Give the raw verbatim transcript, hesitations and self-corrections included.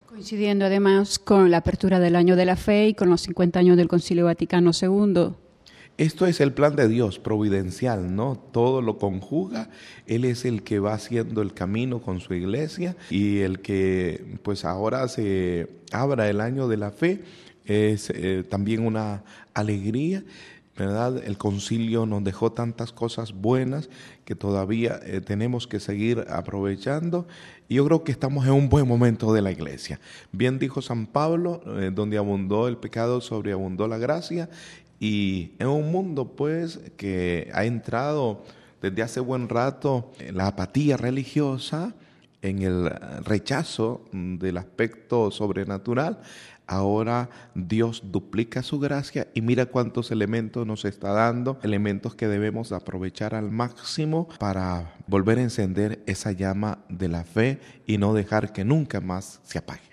Coincidiendo además con la apertura del Año de la Fe y con los cincuenta años del Concilio Vaticano segundo. Esto es el plan de Dios, providencial, ¿no? Todo lo conjuga. Él es el que va haciendo el camino con su iglesia y el que, pues ahora se abra el año de la fe es eh, también una alegría, ¿verdad? El concilio nos dejó tantas cosas buenas que todavía eh, tenemos que seguir aprovechando. Y yo creo que estamos en un buen momento de la iglesia. Bien dijo San Pablo, eh, donde abundó el pecado, sobreabundó la gracia. Y en un mundo pues que ha entrado desde hace buen rato en la apatía religiosa, en el rechazo del aspecto sobrenatural, ahora Dios duplica su gracia y mira cuántos elementos nos está dando, elementos que debemos aprovechar al máximo para volver a encender esa llama de la fe y no dejar que nunca más se apague.